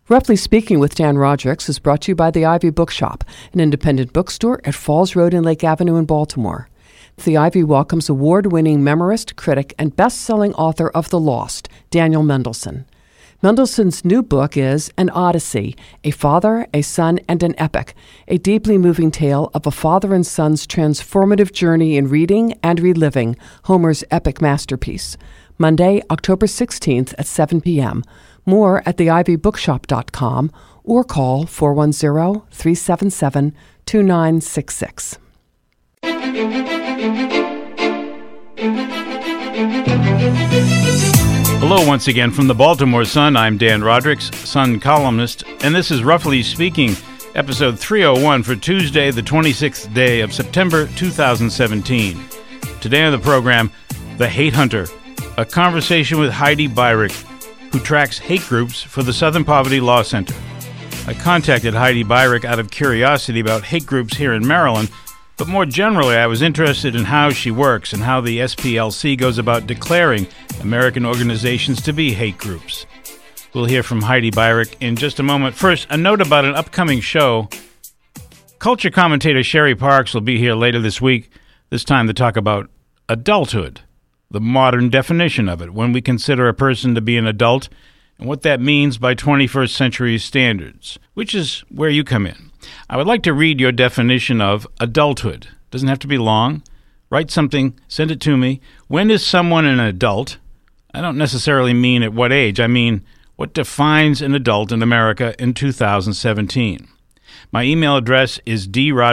Roughly Speaking with Dan Roderick is brought to you by the Ivy Bookshop, an independent bookstore at Falls Road and Lake Avenue in Baltimore. The Ivy welcomes award-winning memorist, critic, and best-selling author of The Lost, Daniel Mendelsohn. Mendelssohn's new book is An Odyssey, a father, a son, and an epic, a deeply moving tale of a father and son's transformative journey in reading and reliving Homer's epic masterpiece. Monday, October 16th at 7 p.m. More at theivybookshop.com or call 410-377-2966. Hello once again from the Baltimore Sun. I'm Dan Roderick, Sun columnist, and this is Roughly Speaking, episode 301 for Tuesday, the 26th day of September 2017. Today on the program, The Hate Hunter, a conversation with Heidi Beirich, who tracks hate groups for the Southern Poverty Law Center. I contacted Heidi Beirich out of curiosity about hate groups here in Maryland, but more generally, I was interested in how she works and how the SPLC goes about declaring American organizations to be hate groups. We'll hear from Heidi Beirich in just a moment. First, a note about an upcoming show. Culture commentator Sherry Parks will be here later this week, this time to talk about adulthood, the modern definition of it, when we consider a person to be an adult, and what that means by 21st century standards, which is where you come in. I would like to read your definition of adulthood. Doesn't have to be long. Write something, send it to me. When is someone an adult? I don't necessarily mean at what age. I mean what defines an adult in America in 2017. My email address is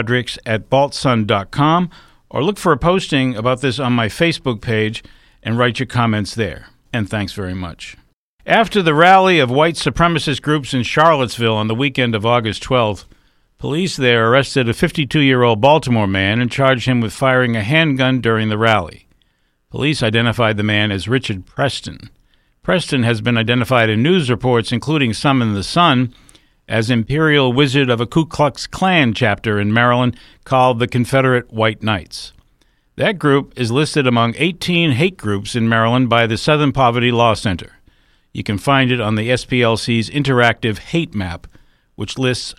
drodricks@baltsun.com, or look for a posting about this on my Facebook page and write your comments there. And thanks very much. After the rally of white supremacist groups in Charlottesville on the weekend of August 12th, police there arrested a 52-year-old Baltimore man and charged him with firing a handgun during the rally. Police identified the man as Richard Preston. Preston has been identified in news reports, including some in The Sun, as Imperial Wizard of a Ku Klux Klan chapter in Maryland called the Confederate White Knights. That group is listed among 18 hate groups in Maryland by the Southern Poverty Law Center. You can find it on the SPLC's interactive hate map, which lists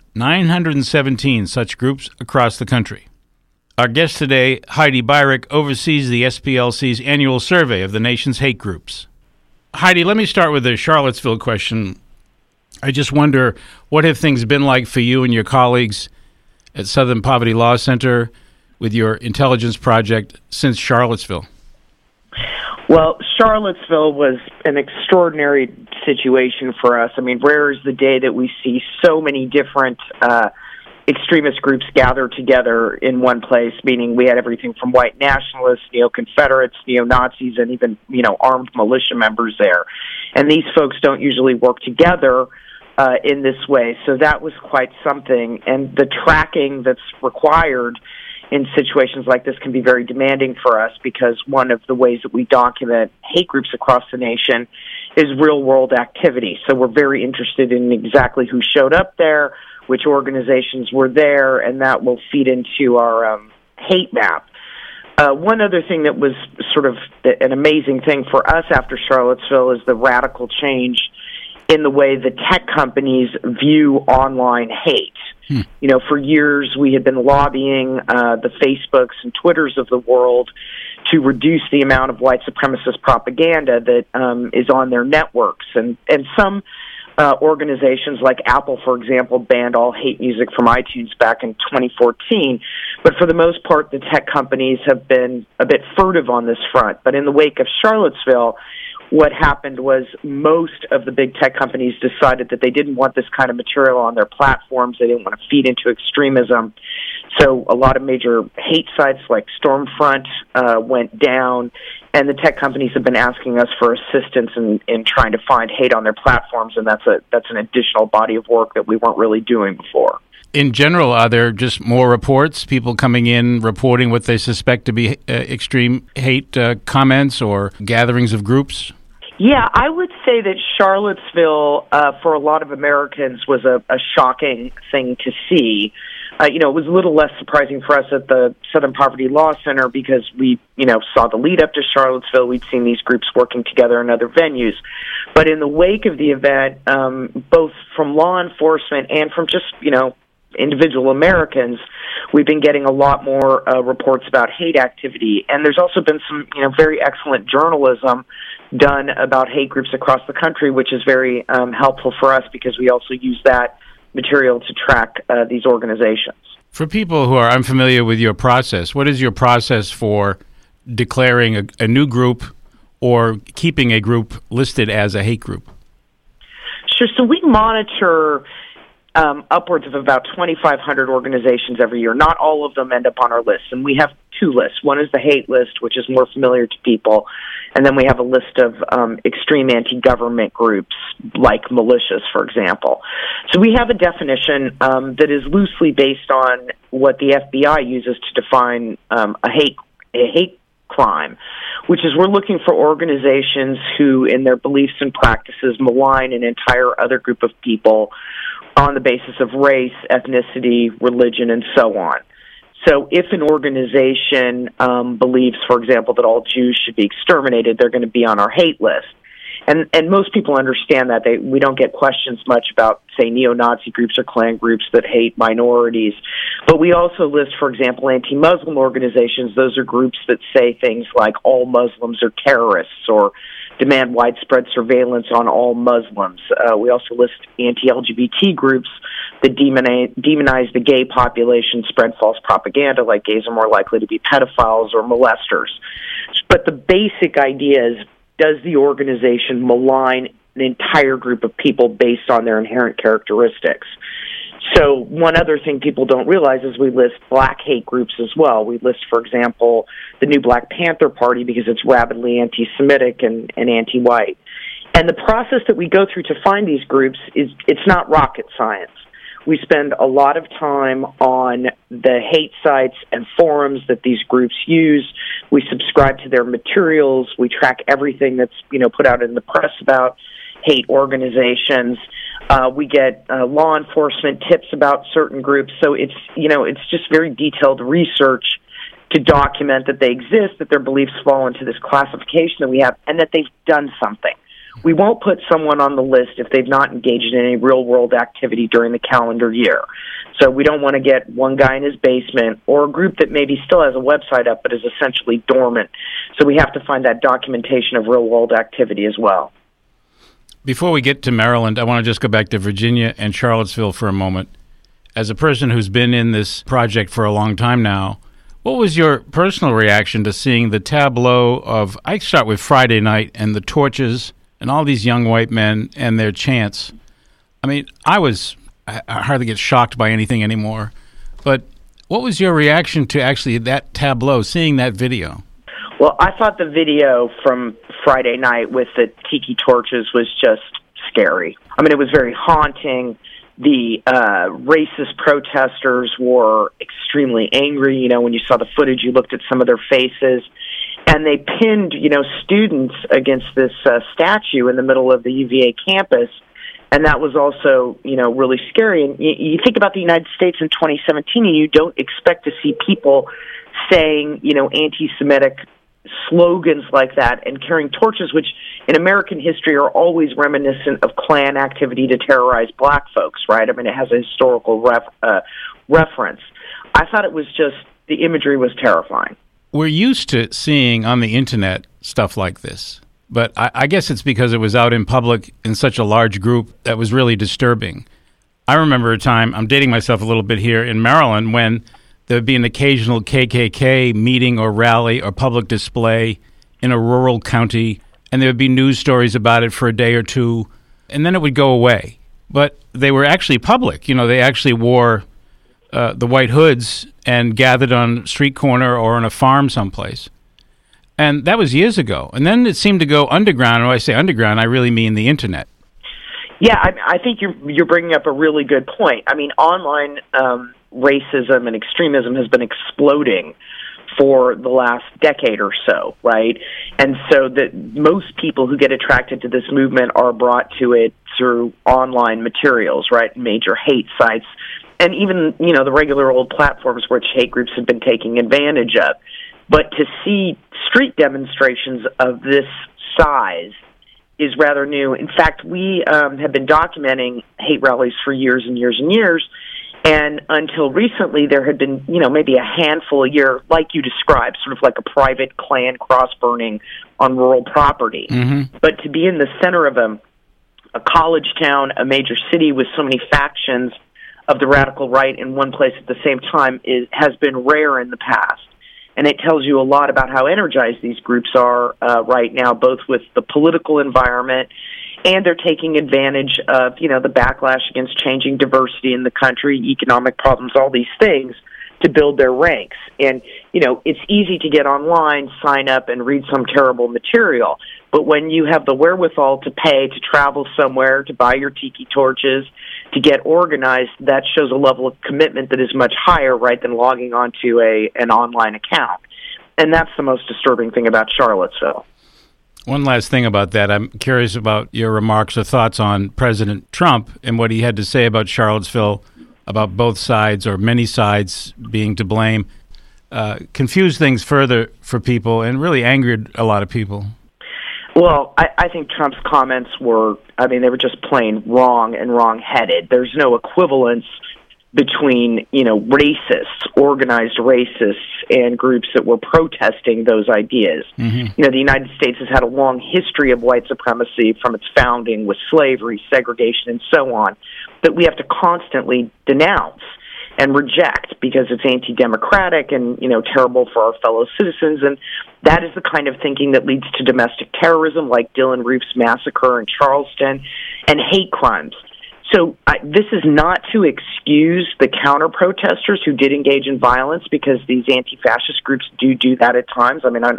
917 such groups across the country. Our guest today, Heidi Beirich, oversees the SPLC's annual survey of the nation's hate groups. Heidi, let me start with the Charlottesville question. I just wonder, what have things been like for you and your colleagues at Southern Poverty Law Center with your intelligence project since Charlottesville? Well, Charlottesville was an extraordinary situation for us. I mean, rare is the day that we see so many different extremist groups gather together in one place, meaning we had everything from white nationalists, neo-Confederates, neo-Nazis, and even, armed militia members there. And these folks don't usually work together in this way, so that was quite something. And the tracking that's required in situations like this can be very demanding for us, because one of the ways that we document hate groups across the nation is real-world activity. So we're very interested in exactly who showed up there, which organizations were there, and that will feed into our hate map. One other thing that was sort of an amazing thing for us after Charlottesville is the radical change in the way the tech companies view online hate. For years we had been lobbying the Facebooks and Twitters of the world to reduce the amount of white supremacist propaganda that is on their networks. And some organizations like Apple, for example, banned all hate music from iTunes back in 2014. But for the most part, the tech companies have been a bit furtive on this front. But in the wake of Charlottesville, what happened was most of the big tech companies decided that they didn't want this kind of material on their platforms. They didn't want to feed into extremism. So a lot of major hate sites like Stormfront went down, and the tech companies have been asking us for assistance in trying to find hate on their platforms, and that's an additional body of work that we weren't really doing before. In general, are there just more reports, people coming in reporting what they suspect to be extreme hate comments or gatherings of groups? Yeah, I would say that Charlottesville, for a lot of Americans, was a shocking thing to see. it was a little less surprising for us at the Southern Poverty Law Center because we, saw the lead up to Charlottesville. We'd seen these groups working together in other venues. But in the wake of the event, both from law enforcement and from just, individual Americans, we've been getting a lot more reports about hate activity. And there's also been some, very excellent journalism done about hate groups across the country, which is very helpful for us because we also use that material to track these organizations. For people who are unfamiliar with your process, what is your process for declaring a new group or keeping a group listed as a hate group? Sure. So we monitor upwards of about 2,500 organizations every year. Not all of them end up on our list, and we have two lists. One is the hate list, which is more familiar to people, and then we have a list of extreme anti-government groups, like militias, for example. So we have a definition that is loosely based on what the FBI uses to define a hate crime, which is we're looking for organizations who, in their beliefs and practices, malign an entire other group of people on the basis of race, ethnicity, religion, and so on. So if an organization believes, for example, that all Jews should be exterminated, they're going to be on our hate list. And most people understand that. We don't get questions much about, say, neo-Nazi groups or Klan groups that hate minorities. But we also list, for example, anti-Muslim organizations. Those are groups that say things like all Muslims are terrorists or demand widespread surveillance on all Muslims. We also list anti-LGBT groups that demonize the gay population, spread false propaganda like gays are more likely to be pedophiles or molesters. But the basic idea is, does the organization malign an entire group of people based on their inherent characteristics? So one other thing people don't realize is we list black hate groups as well. We list, for example, the new Black Panther Party because it's rabidly anti-Semitic and anti-white. And the process that we go through to find these groups it's not rocket science. We spend a lot of time on the hate sites and forums that these groups use. We subscribe to their materials. We track everything that's put out in the press about hate organizations. We get law enforcement tips about certain groups. So it's just very detailed research to document that they exist, that their beliefs fall into this classification that we have, and that they've done something. We won't put someone on the list if they've not engaged in any real-world activity during the calendar year. So we don't want to get one guy in his basement or a group that maybe still has a website up but is essentially dormant. So we have to find that documentation of real-world activity as well. Before we get to Maryland, I want to just go back to Virginia and Charlottesville for a moment. As a person who's been in this project for a long time now, what was your personal reaction to seeing the tableau of, I start with Friday night and the torches and all these young white men and their chants? I mean, I hardly get shocked by anything anymore. But what was your reaction to actually that tableau, seeing that video? Well, I thought the video from Friday night with the tiki torches was just scary. I mean, it was very haunting. The racist protesters were extremely angry. When you saw the footage, you looked at some of their faces. And they pinned, students against this statue in the middle of the UVA campus. And that was also, really scary. And you think about the United States in 2017, and you don't expect to see people saying, anti-Semitic slogans like that and carrying torches, which in American history are always reminiscent of Klan activity to terrorize black folks, right? I mean, it has a historical reference. I thought it was just, the imagery was terrifying. We're used to seeing on the internet stuff like this, but I guess it's because it was out in public in such a large group that was really disturbing. I remember a time, I'm dating myself a little bit here, in Maryland when there would be an occasional KKK meeting or rally or public display in a rural county, and there would be news stories about it for a day or two, and then it would go away. But they were actually public. They actually wore the white hoods and gathered on a street corner or on a farm someplace. And that was years ago. And then it seemed to go underground. And when I say underground, I really mean the internet. Yeah, I think you're bringing up a really good point. I mean, online racism and extremism has been exploding for the last decade or so, right? And so that most people who get attracted to this movement are brought to it through online materials, right? Major hate sites and even, the regular old platforms which hate groups have been taking advantage of. But to see street demonstrations of this size is rather new. In fact, we have been documenting hate rallies for years and years and years, and until recently there had been, maybe a handful a year, like you described, sort of like a private Klan cross-burning on rural property. Mm-hmm. But to be in the center of a college town, a major city with so many factions of the radical right in one place at the same time has been rare in the past. And it tells you a lot about how energized these groups are right now, both with the political environment, and they're taking advantage of, the backlash against changing diversity in the country, economic problems, all these things, to build their ranks. And, it's easy to get online, sign up, and read some terrible material. But when you have the wherewithal to pay to travel somewhere, to buy your tiki torches, to get organized, that shows a level of commitment that is much higher, right, than logging onto an online account. And that's the most disturbing thing about Charlottesville. One last thing about that. I'm curious about your remarks or thoughts on President Trump and what he had to say about Charlottesville, about both sides or many sides being to blame. Confused things further for people and really angered a lot of people. Well, I think Trump's comments were, they were just plain wrong and wrong-headed. There's no equivalence between, racists, organized racists, and groups that were protesting those ideas. Mm-hmm. The United States has had a long history of white supremacy from its founding with slavery, segregation, and so on, that we have to constantly denounce and reject because it's anti-democratic and, terrible for our fellow citizens. And that is the kind of thinking that leads to domestic terrorism like Dylan Roof's massacre in Charleston and hate crimes. So this is not to excuse the counter-protesters who did engage in violence, because these anti-fascist groups do that at times.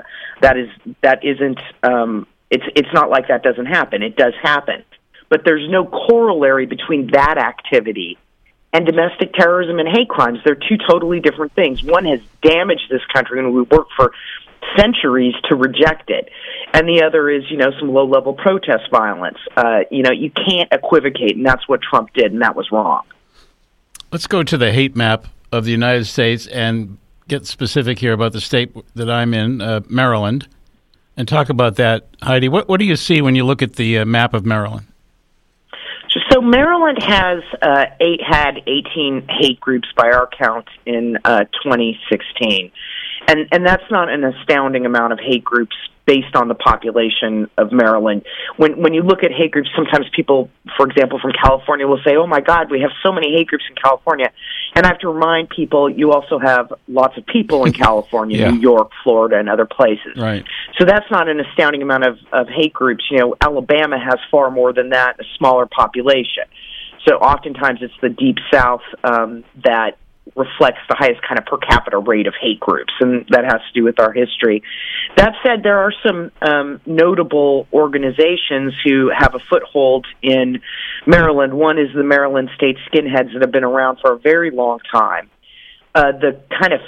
It's not like that doesn't happen. It does happen. But there's no corollary between that activity and domestic terrorism and hate crimes. They're two totally different things. One has damaged this country, and we worked for centuries to reject it. And the other is, some low-level protest violence. You can't equivocate, and that's what Trump did, and that was wrong. Let's go to the hate map of the United States and get specific here about the state that I'm in, Maryland, and talk about that. Heidi, what do you see when you look at the map of Maryland? So Maryland has had 18 hate groups by our count in 2016. And that's not an astounding amount of hate groups based on the population of Maryland. When you look at hate groups, sometimes people, for example, from California will say, oh my God, we have so many hate groups in California. And I have to remind people, you also have lots of people in California, yeah. New York, Florida, and other places. Right. So that's not an astounding amount of hate groups. Alabama has far more than that, a smaller population. So oftentimes it's the Deep South that reflects the highest kind of per capita rate of hate groups, and that has to do with our history. That said, there are some notable organizations who have a foothold in Maryland. One is the Maryland State Skinheads that have been around for a very long time. The kind of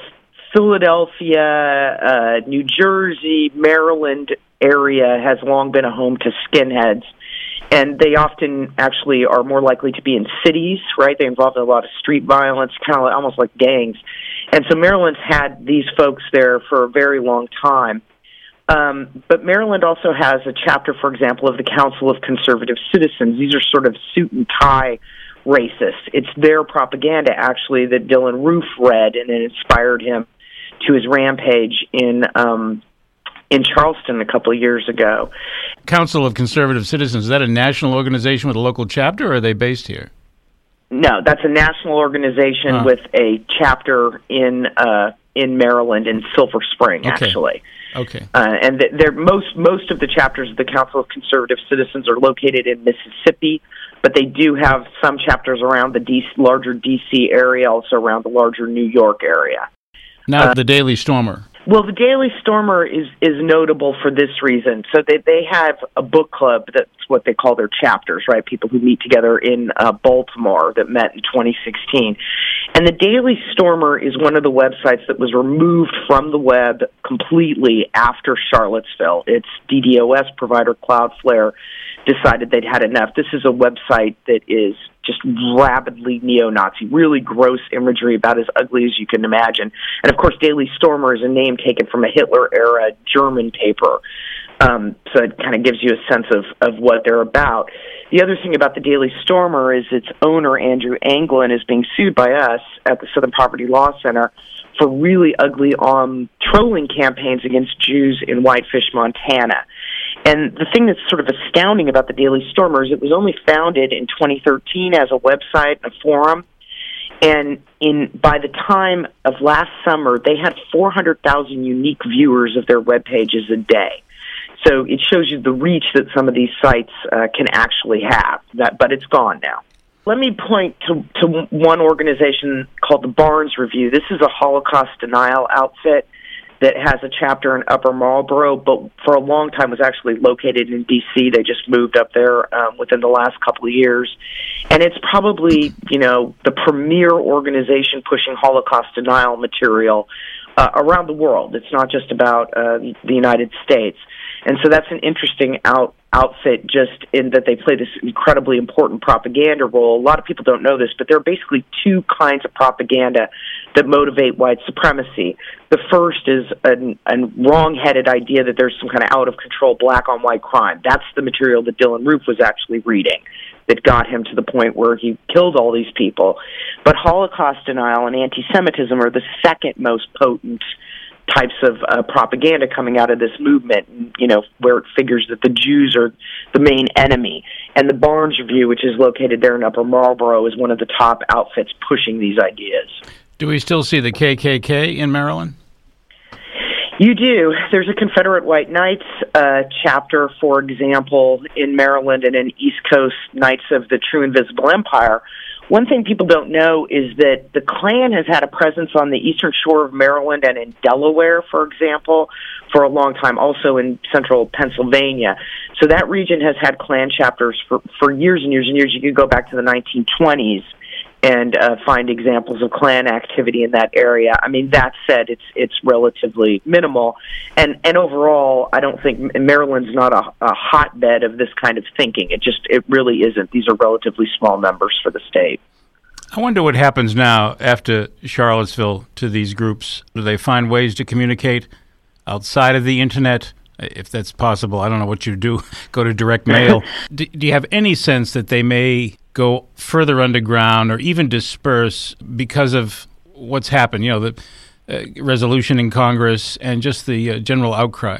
Philadelphia, New Jersey, Maryland area has long been a home to skinheads. And they often actually are more likely to be in cities, right? They involve a lot of street violence, kind of almost like gangs. And so Maryland's had these folks there for a very long time. But Maryland also has a chapter, for example, of the Council of Conservative Citizens. These are sort of suit and tie racists. It's their propaganda, actually, that Dylan Roof read, and it inspired him to his rampage in Charleston a couple of years ago. Council of Conservative Citizens, is that a national organization with a local chapter, or are they based here? No, that's a national organization with a chapter in Maryland, in Silver Spring, actually. Okay. And most of the chapters of the Council of Conservative Citizens are located in Mississippi, but they do have some chapters around the larger D.C. area, also around the larger New York area. Now, the Daily Stormer. Well, the Daily Stormer is notable for this reason. So they have a book club, that's what they call their chapters, right? People who meet together in Baltimore that met in 2016. And the Daily Stormer is one of the websites that was removed from the web completely after Charlottesville. Its DDoS provider, Cloudflare, decided they'd had enough. This is a website that is just rabidly neo-Nazi, really gross imagery, about as ugly as you can imagine. And, of course, Daily Stormer is a name taken from a Hitler-era German paper. So it kind of gives you a sense of what they're about. The other thing about the Daily Stormer is its owner, Andrew Anglin, is being sued by us at the Southern Poverty Law Center for really ugly trolling campaigns against Jews in Whitefish, Montana. And the thing that's sort of astounding about the Daily Stormer is it was only founded in 2013 as a website, a forum, and by the time of last summer, they had 400,000 unique viewers of their web pages a day. So it shows you the reach that some of these sites can actually have. But it's gone now. Let me point to one organization called the Barnes Review. This is a Holocaust denial outfit that has a chapter in Upper Marlboro, but for a long time was actually located in D.C. They just moved up there within the last couple of years. And it's probably, the premier organization pushing Holocaust denial material around the world. It's not just about the United States. And so that's an interesting outfit just in that they play this incredibly important propaganda role. A lot of people don't know this, but there are basically two kinds of propaganda that motivate white supremacy. The first is a wrong-headed idea that there's some kind of out-of-control black-on-white crime. That's the material that Dylann Roof was actually reading that got him to the point where he killed all these people. But Holocaust denial and anti-Semitism are the second most potent types of propaganda coming out of this movement, where it figures that the Jews are the main enemy. And the Barnes Review, which is located there in Upper Marlboro, is one of the top outfits pushing these ideas. Do we still see the KKK in Maryland? You do. There's a Confederate White Knights chapter, for example, in Maryland, and in East Coast Knights of the True Invisible Empire. One thing people don't know is that the Klan has had a presence on the eastern shore of Maryland and in Delaware, for example, for a long time, also in central Pennsylvania. So that region has had Klan chapters for years and years and years. You could go back to the 1920s and find examples of Klan activity in that area. I mean, that said, it's relatively minimal. And overall, I don't think Maryland's not a hotbed of this kind of thinking. It really isn't. These are relatively small numbers for the state. I wonder what happens now after Charlottesville to these groups. Do they find ways to communicate outside of the Internet? If that's possible, I don't know what you do. Go to direct mail. Do you have any sense that they may go further underground or even disperse because of what's happened, the resolution in Congress and just the general outcry?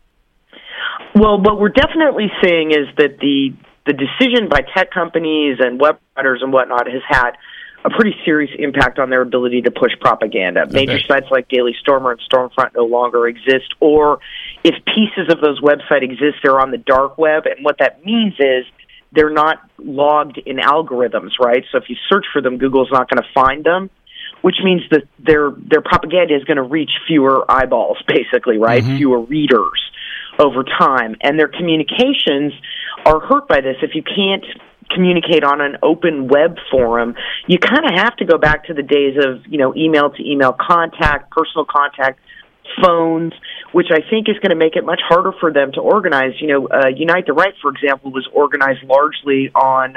Well, what we're definitely seeing is that the decision by tech companies and web providers and whatnot has had a pretty serious impact on their ability to push propaganda. Major sites like Daily Stormer and Stormfront no longer exist, or if pieces of those websites exist, they're on the dark web, and what that means is they're not logged in algorithms, right? So if you search for them, Google's not going to find them, which means that their propaganda is going to reach fewer eyeballs, basically, right? Mm-hmm. Fewer readers over time. And their communications are hurt by this. If you can't communicate on an open web forum, you kind of have to go back to the days of, email-to-email contact, personal contact, phones, which I think is going to make it much harder for them to organize. Unite the Right, for example, was organized largely on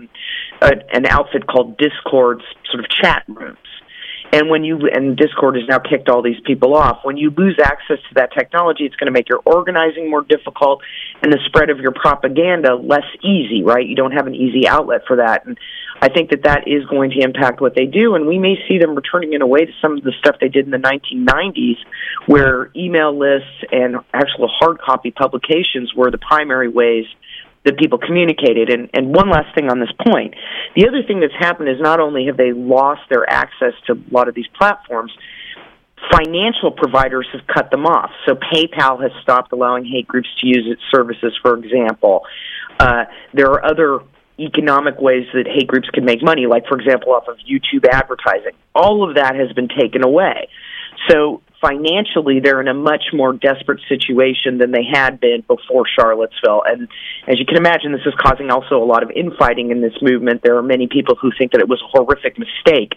an outfit called Discord's sort of chat rooms. And Discord has now kicked all these people off. When you lose access to that technology, it's going to make your organizing more difficult and the spread of your propaganda less easy, right? You don't have an easy outlet for that. And I think that is going to impact what they do, and we may see them returning in a way to some of the stuff they did in the 1990s, where email lists and actual hard copy publications were the primary ways that people communicated. And one last thing on this point. The other thing that's happened is not only have they lost their access to a lot of these platforms, financial providers have cut them off. So PayPal has stopped allowing hate groups to use its services, for example. There are other economic ways that hate groups can make money, like, for example, off of YouTube advertising. All of that has been taken away. So financially, they're in a much more desperate situation than they had been before Charlottesville. And as you can imagine, this is causing also a lot of infighting in this movement. There are many people who think that it was a horrific mistake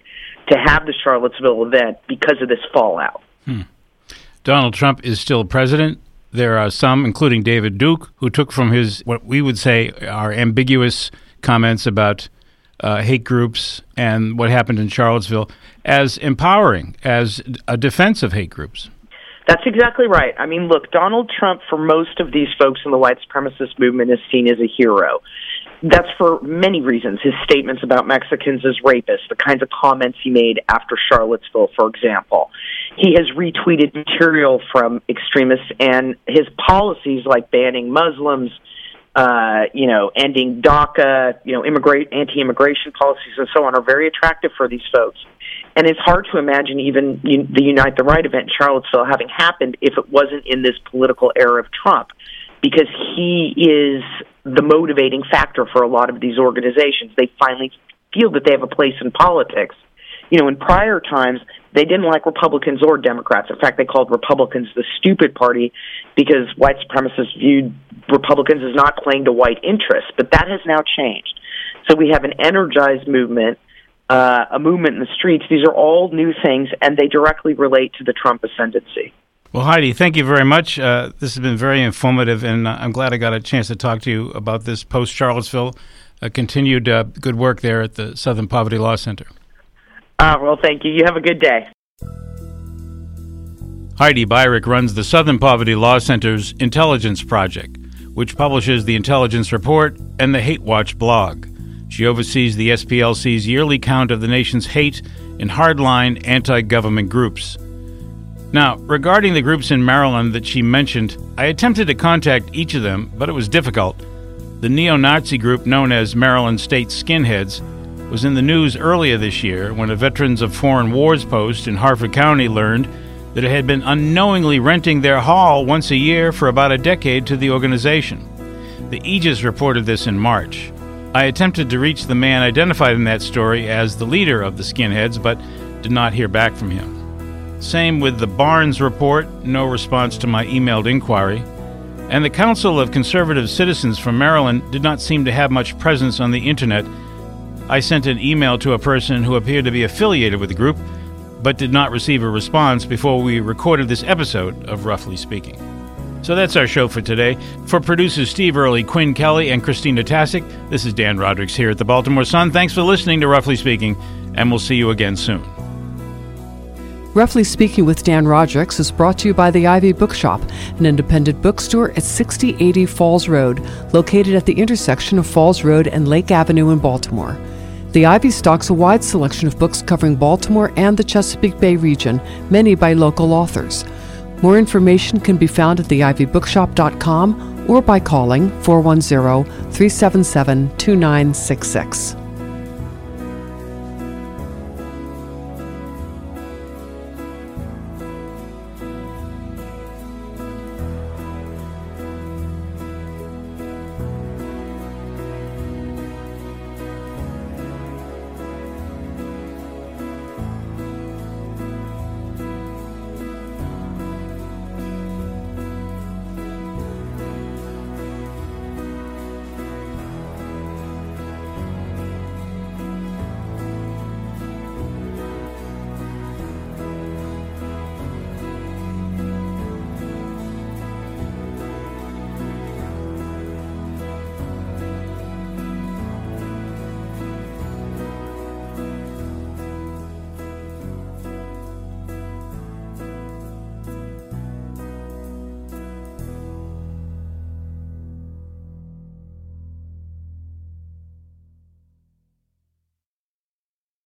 to have the Charlottesville event because of this fallout. Donald Trump is still president. There are some, including David Duke, who took from his, what we would say are ambiguous comments about hate groups and what happened in Charlottesville as empowering, as a defense of hate groups. That's exactly right. I mean, look, Donald Trump, for most of these folks in the white supremacist movement, is seen as a hero. That's for many reasons. His statements about Mexicans as rapists, the kinds of comments he made after Charlottesville, for example. He has retweeted material from extremists, and his policies like banning Muslims, ending DACA, anti-immigration policies and so on are very attractive for these folks. And it's hard to imagine even the Unite the Right event in Charlottesville having happened if it wasn't in this political era of Trump, because he is the motivating factor for a lot of these organizations. They finally feel that they have a place in politics. In prior times, they didn't like Republicans or Democrats. In fact, they called Republicans the stupid party because white supremacists viewed Republicans as not playing to white interests. But that has now changed. So we have an energized movement, a movement in the streets. These are all new things, and they directly relate to the Trump ascendancy. Well, Heidi, thank you very much. This has been very informative, and I'm glad I got a chance to talk to you about this post-Charlottesville. Continued good work there at the Southern Poverty Law Center. Well, thank you. You have a good day. Heidi Beirich runs the Southern Poverty Law Center's Intelligence Project, which publishes the Intelligence Report and the Hate Watch blog. She oversees the SPLC's yearly count of the nation's hate and hardline anti-government groups. Now, regarding the groups in Maryland that she mentioned, I attempted to contact each of them, but it was difficult. The neo-Nazi group known as Maryland State Skinheads was in the news earlier this year when a Veterans of Foreign Wars post in Harford County learned that it had been unknowingly renting their hall once a year for about a decade to the organization. The Aegis reported this in March. I attempted to reach the man identified in that story as the leader of the Skinheads, but did not hear back from him. Same with the Barnes report, no response to my emailed inquiry. And the Council of Conservative Citizens from Maryland did not seem to have much presence on the internet. I sent an email to a person who appeared to be affiliated with the group, but did not receive a response before we recorded this episode of Roughly Speaking. So that's our show for today. For producers Steve Early, Quinn Kelly, and Christina Tasic, this is Dan Rodrigues here at the Baltimore Sun. Thanks for listening to Roughly Speaking, and we'll see you again soon. Roughly Speaking with Dan Rodrigues is brought to you by the Ivy Bookshop, an independent bookstore at 6080 Falls Road, located at the intersection of Falls Road and Lake Avenue in Baltimore. The Ivy stocks a wide selection of books covering Baltimore and the Chesapeake Bay region, many by local authors. More information can be found at theivybookshop.com or by calling 410-377-2966.